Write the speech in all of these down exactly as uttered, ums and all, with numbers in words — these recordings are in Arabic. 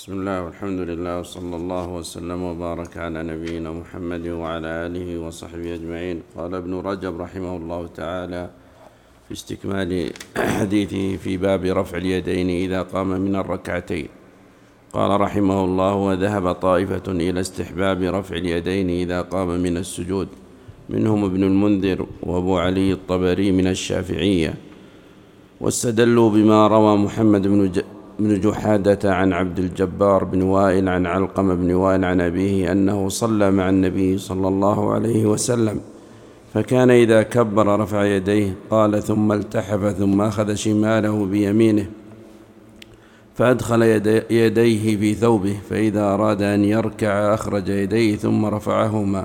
بسم الله والحمد لله وصلى الله وسلم وبارك على نبينا محمد وعلى آله وصحبه أجمعين. قال ابن رجب رحمه الله تعالى في استكمال حديثه في باب رفع اليدين إذا قام من الركعتين، قال رحمه الله: وذهب طائفة إلى استحباب رفع اليدين إذا قام من السجود، منهم ابن المنذر وابو علي الطبري من الشافعية، واستدلوا بما روى محمد بن ج... بن جحادة عن عبد الجبار بن وائل عن علقم بن وائل عن أبيه أنه صلى مع النبي صلى الله عليه وسلم، فكان إذا كبر رفع يديه، قال ثم التحف ثم أخذ شماله بيمينه فأدخل يديه في ثوبه، فإذا أراد أن يركع أخرج يديه ثم رفعهما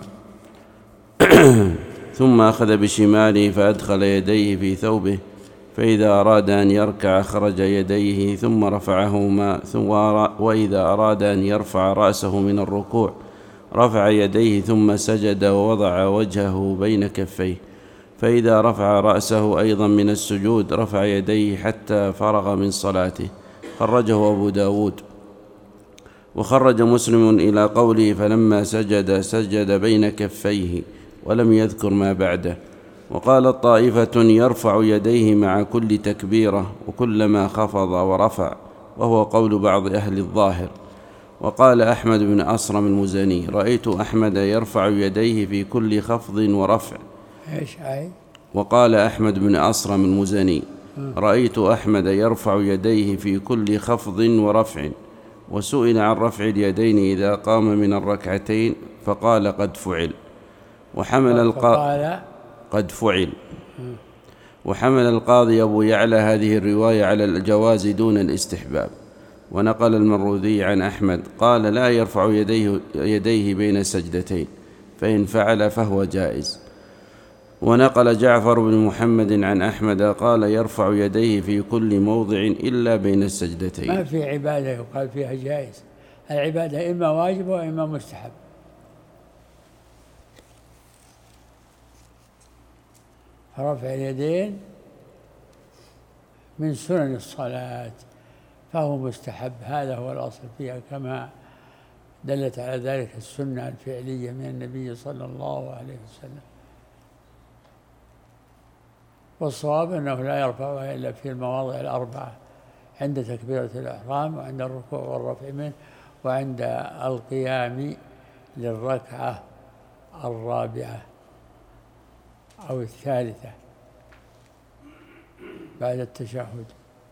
ثم أخذ بشماله فأدخل يديه في ثوبه، فإذا أراد أن يركع أخرج يديه ثم رفعهما، وإذا أراد أن يرفع رأسه من الركوع رفع يديه ثم سجد ووضع وجهه بين كفيه، فإذا رفع رأسه أيضا من السجود رفع يديه حتى فرغ من صلاته. خرجه أبو داود. وخرج مسلم إلى قوله فلما سجد سجد بين كفيه، ولم يذكر ما بعده. وقال طائفة يرفع يديه مع كل تكبيرة وكلما خفض ورفع، وهو قول بعض أهل الظاهر. وقال أحمد بن أصرم المزني: رأيت أحمد يرفع يديه في كل خفض ورفع. وقال أحمد بن أصرم المزني: رأيت أحمد يرفع يديه في كل خفض ورفع. وسئل عن رفع اليدين إذا قام من الركعتين فقال قد فعل. وحمل القاضي قد فعل وحمل القاضي أبو يعلى هذه الرواية على الجواز دون الاستحباب. ونقل المروذي عن أحمد قال لا يرفع يديه, يديه بين سجدتين، فإن فعل فهو جائز. ونقل جعفر بن محمد عن أحمد قال يرفع يديه في كل موضع إلا بين السجدتين. ما في عبادة يقال فيها جائز، العبادة إما واجب وإما مستحب. رفع اليدين من سنن الصلاة فهو مستحب، هذا هو الأصل فيها، كما دلت على ذلك السنة الفعلية من النبي صلى الله عليه وسلم. والصواب أنه لا يرفعها إلا في المواضع الأربعة: عند تكبيرة الإحرام، وعند الركوع والرفع منه، وعند القيام للركعة الرابعة أو الثالثة بعد التشهد.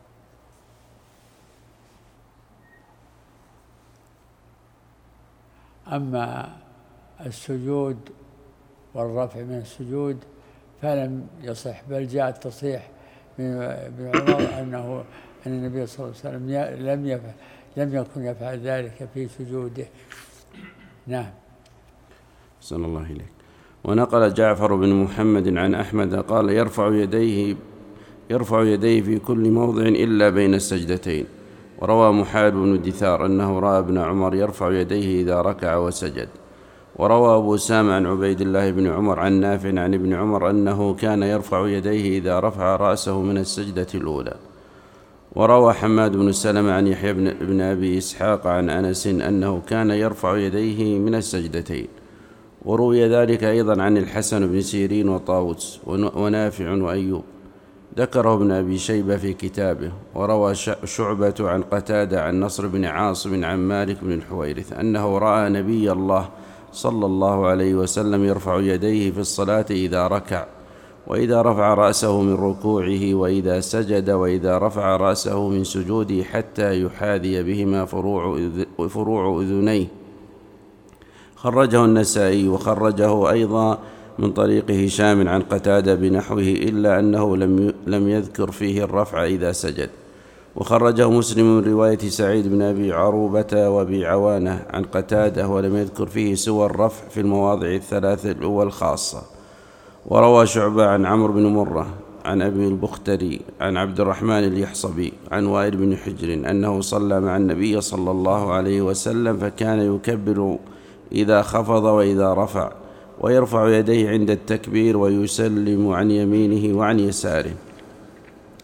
أما السجود والرفع من السجود فلم يصح، بل جاء التصريح من ابن عمر أنه أن النبي صلى الله عليه وسلم لم يفعل لم يكن يفعل ذلك في سجوده. نعم. صلى الله عليه. ونقل جعفر بن محمد عن أحمد قال يرفع يديه يرفع يديه في كل موضع إلا بين السجدتين. وروى محال بن دثار أنه رأى ابن عمر يرفع يديه إذا ركع وسجد. وروى أبو سامع عن عبيد الله بن عمر عن نافع عن ابن عمر أنه كان يرفع يديه إذا رفع رأسه من السجدة الأولى. وروى حماد بن سلمة عن يحيى بن أبي إسحاق عن أنس أنه كان يرفع يديه من السجدتين. وروي ذلك أيضا عن الحسن بن سيرين وطاووس ونافع وأيوب، ذكره ابن أبي شيبة في كتابه. وروى شعبة عن قتادة عن نصر بن عاصم عن مالك بن الحويرث أنه رأى نبي الله صلى الله عليه وسلم يرفع يديه في الصلاة إذا ركع، وإذا رفع رأسه من ركوعه، وإذا سجد، وإذا رفع رأسه من سجوده، حتى يحاذي بهما فروع أذنيه. خرجه النسائي. وخرجه أيضا من طريق هشام عن قتادة بنحوه، إلا أنه لم لم يذكر فيه الرفع إذا سجد. وخرجه مسلم من رواية سعيد بن أبي عروبة وأبي عوانة عن قتادة، ولم يذكر فيه سوى الرفع في المواضع الثلاث الأول خاصة. وروى شعبة عن عمرو بن مرة عن أبي البختري عن عبد الرحمن اليحصبي عن وائل بن حجر أنه صلى مع النبي صلى الله عليه وسلم، فكان يكبر إذا خفض وإذا رفع، ويرفع يديه عند التكبير، ويسلم عن يمينه وعن يساره.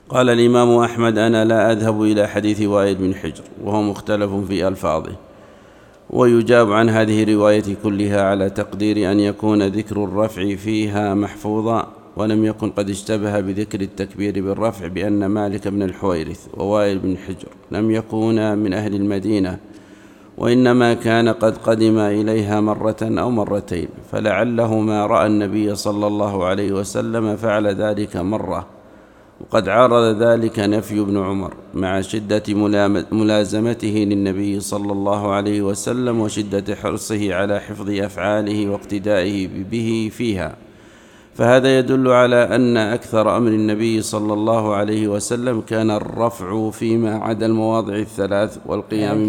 قال الإمام أحمد: أنا لا أذهب إلى حديث وائل بن حجر، وهو مختلف في ألفاظه. ويجاب عن هذه الرواية كلها على تقدير أن يكون ذكر الرفع فيها محفوظا، ولم يكن قد اشتبه بذكر التكبير بالرفع، بأن مالك بن الحويرث ووائل بن حجر لم يكونا من أهل المدينة، وإنما كان قد قدم إليها مرة أو مرتين، فلعله ما رأى النبي صلى الله عليه وسلم فعل ذلك مرة. وقد عارض ذلك نفي ابن عمر مع شدة ملازمته للنبي صلى الله عليه وسلم وشدة حرصه على حفظ أفعاله واقتدائه به فيها، فهذا يدل على أن أكثر أمر النبي صلى الله عليه وسلم كان الرفع فيما عدا المواضع الثلاث والقيام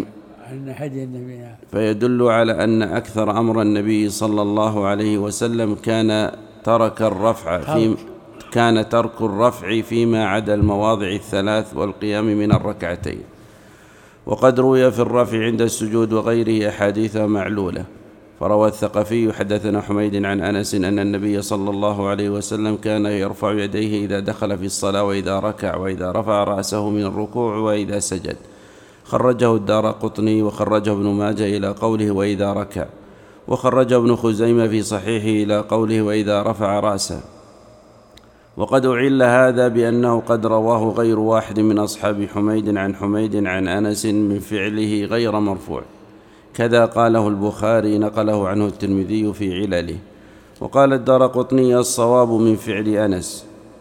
فيدل على أن أكثر أمر النبي صلى الله عليه وسلم كان ترك الرفع في كان ترك الرفع فيما عدا المواضع الثلاث والقيام من الركعتين. وقد روي في الرفع عند السجود وغيره أحاديث معلولة. فروى الثقفي: حدثنا حميد عن أنس أن النبي صلى الله عليه وسلم كان يرفع يديه إذا دخل في الصلاة وإذا ركع وإذا رفع رأسه من الركوع وإذا سجد. خرجه الدارقطني وخرجه ابن ماجه إلى قوله وإذا ركع، وخرجه ابن خزيمة في صحيحه إلى قوله وإذا رفع رأسه. وقد أعل هذا بأنه قد رواه غير واحد من أصحاب حميد عن حميد عن أنس من فعله غير مرفوع، كذا قاله البخاري نقله عنه الترمذي في علله. وقال الدارقطني: الصواب من فعل أنس.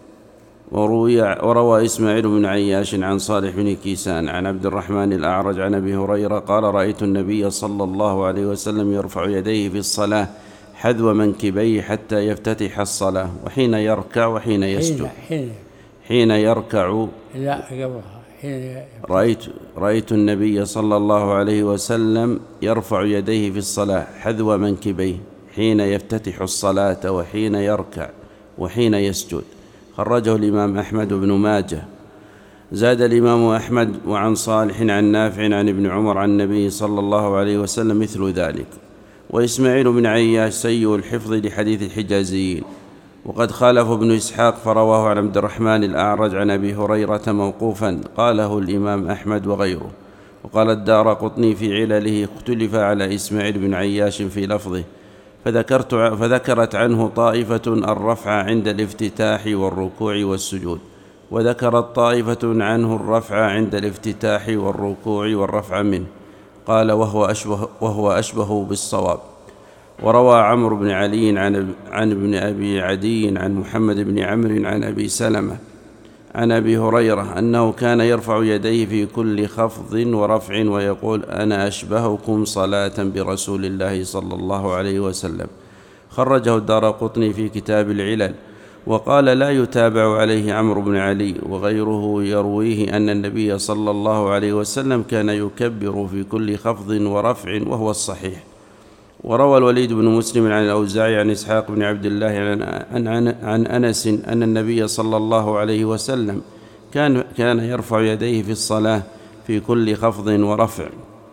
وروي وروى إسماعيل بن عياش عن صالح بن كيسان عن عبد الرحمن الأعرج عن أبي هريرة قال: رأيت النبي صلى الله عليه وسلم يرفع يديه في الصلاة حذو منكبيه حتى يفتتح الصلاة، وحين يركع وحين يسجد. حين, حين يركع لا قبلها حين رأيت, رأيت النبي صلى الله عليه وسلم يرفع يديه في الصلاة حذو منكبيه حين يفتتح الصلاة وحين يركع وحين يسجد. خرجه الإمام أحمد بن ماجه. زاد الإمام أحمد: وعن صالح عن نافع عن ابن عمر عن النبي صلى الله عليه وسلم مثل ذلك. وإسماعيل بن عياش سيء الحفظ لحديث الحجازيين. وقد خالف ابن إسحاق فرواه عن عبد الرحمن الأعرج عن أبي هريرة موقوفا، قاله الإمام أحمد وغيره. وقال الدارقطني في علله: اختلف على إسماعيل بن عياش في لفظه، فذكرت فذكرت عنه طائفة الرفع عند الافتتاح والركوع والسجود، وذكرت طائفة عنه الرفع عند الافتتاح والركوع والرفع منه. قال: وهو أشبه, وهو أشبه بالصواب. وروى عمرو بن علي عن, عن ابن أبي عدي عن محمد بن عمرو عن أبي سلمة عن أبي هريرة أنه كان يرفع يديه في كل خفض ورفع ويقول: أنا أشبهكم صلاة برسول الله صلى الله عليه وسلم. خرجه الدارقطني في كتاب العلل. وقال: لا يتابع عليه عمرو بن علي وغيره يرويه أن النبي صلى الله عليه وسلم كان يكبر في كل خفض ورفع، وهو الصحيح. وروى الوليد بن مسلم عن الأوزاعي عن إسحاق بن عبد الله عن, عن, عن أنس أن النبي صلى الله عليه وسلم كان, كان يرفع يديه في الصلاة في كل خفض ورفع.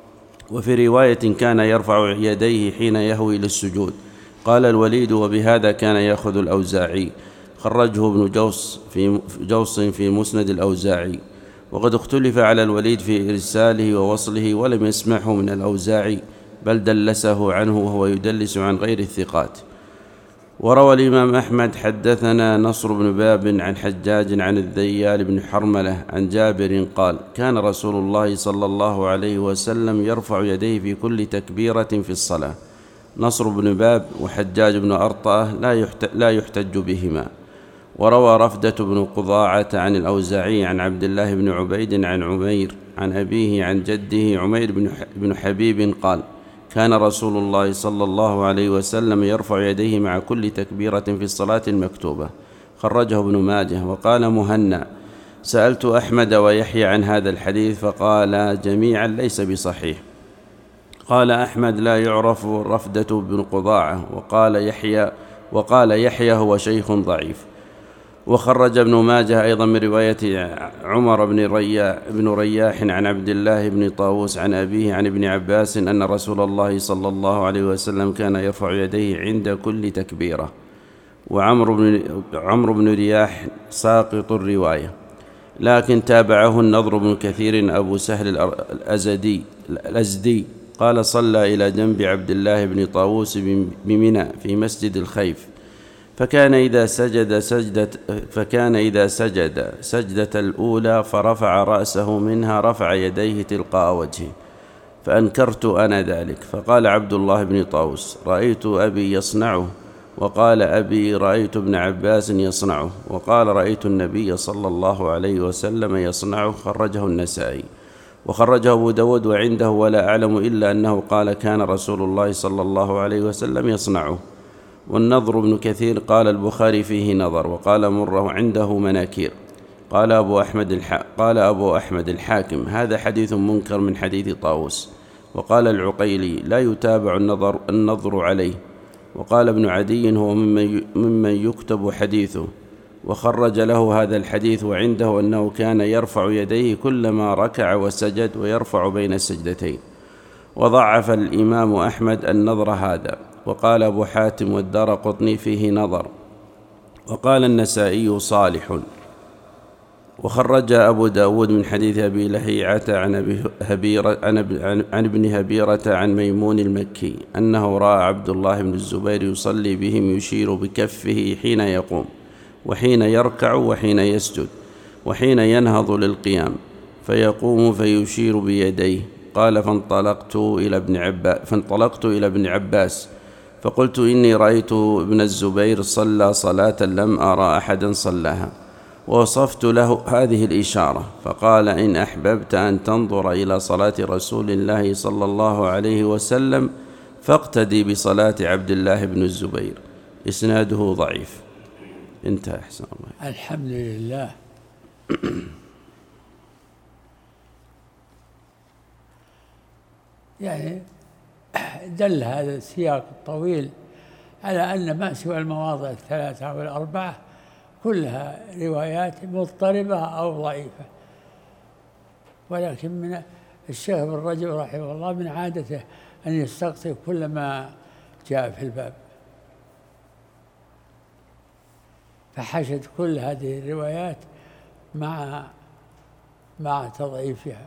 وفي رواية: كان يرفع يديه حين يهوي للسجود. قال الوليد: وبهذا كان يأخذ الأوزاعي. خرجه ابن جوص في, جوص في مسند الأوزاعي. وقد اختلف على الوليد في إرساله ووصله، ولم يسمعه من الأوزاعي، بل دلسه عنه وهو يدلس عن غير الثقات. وروى الإمام أحمد: حدثنا نصر بن باب عن حجاج عن الذيال بن حرملة عن جابر قال: كان رسول الله صلى الله عليه وسلم يرفع يديه في كل تكبيرة في الصلاة. نصر بن باب وحجاج بن أرطاه لا يحتج بهما. وروى رفدة بن قضاعة عن الأوزاعي عن عبد الله بن عبيد عن عمير عن أبيه عن جده عمير بن حبيب قال: كان رسول الله صلى الله عليه وسلم يرفع يديه مع كل تكبيرة في الصلاة المكتوبة. خرجه ابن ماجه. وقال مهنا: سألت أحمد ويحيى عن هذا الحديث فقال جميعا ليس بصحيح. قال أحمد: لا يعرف رفدة بن قضاعة. وقال يحيى وقال يحيى هو شيخ ضعيف. وخرج ابن ماجه أيضا من رواية عمر بن رياح, بن رياح عن عبد الله بن طاووس عن أبيه عن ابن عباس أن رسول الله صلى الله عليه وسلم كان يرفع يديه عند كل تكبيرة. وعمر بن, عمر بن رياح ساقط الرواية. لكن تابعه النضر بن كثير أبو سهل الأزدي الأزدي قال صلى إلى جنب عبد الله بن طاووس بمنى في مسجد الخيف، فكان إذا سجد سجدة فكان إذا سجد سجدة الأولى فرفع رأسه منها رفع يديه تلقاء وجهه، فأنكرت أنا ذلك. فقال عبد الله بن طاووس: رأيت أبي يصنعه. وقال أبي: رأيت ابن عباس يصنعه. وقال: رأيت النبي صلى الله عليه وسلم يصنعه. خرجه النسائي وخرجه أبو داود وعنده، ولا أعلم إلا أنه قال: كان رسول الله صلى الله عليه وسلم يصنعه. والنضر بن كثير قال البخاري فيه نظر، وقال مره عنده مناكير. قال أبو أحمد الح... قال أبو أحمد الحاكم: هذا حديث منكر من حديث طاووس. وقال العقيلي: لا يتابع النظر, النظر عليه. وقال ابن عدي: هو ممن, ممن يكتب حديثه. وخرج له هذا الحديث وعنده أنه كان يرفع يديه كلما ركع وسجد ويرفع بين السجدتين. وضعف الإمام أحمد النظر هذا. وقال أبو حاتم والدارقطني فيه نظر. وقال النسائي صالح. وخرج أبو داود من حديث أبي لهيعة عن, أبي هبيرة عن ابن هبيرة عن ميمون المكي أنه رأى عبد الله بن الزبير يصلي بهم يشير بكفه حين يقوم وحين يركع وحين يسجد وحين ينهض للقيام، فيقوم فيشير بيديه. قال: فانطلقت إلى ابن عباس, فانطلقت إلى ابن عباس فقلت: إني رأيت ابن الزبير صلى صلاة لم أرى أحدا صلاها. ووصفت له هذه الإشارة، فقال: إن أحببت أن تنظر إلى صلاة رسول الله صلى الله عليه وسلم فاقتدي بصلاة عبد الله بن الزبير. إسناده ضعيف. انتهى. أحسن الله. الحمد لله. يعني دل هذا السياق الطويل على أن ما سوى المواضع الثلاثة أو الأربعة كلها روايات مضطربة أو ضعيفة، ولكن من الشيخ ابن رجب رحمه الله من عادته أن يستقصي كل ما جاء في الباب، فحشد كل هذه الروايات مع مع تضعيفها،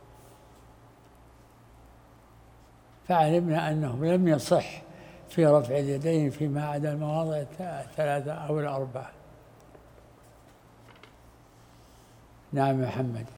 فعلمنا أنه لم يصح في رفع اليدين فيما عدا المواضع الثلاثة أو الأربعة. نعم محمد.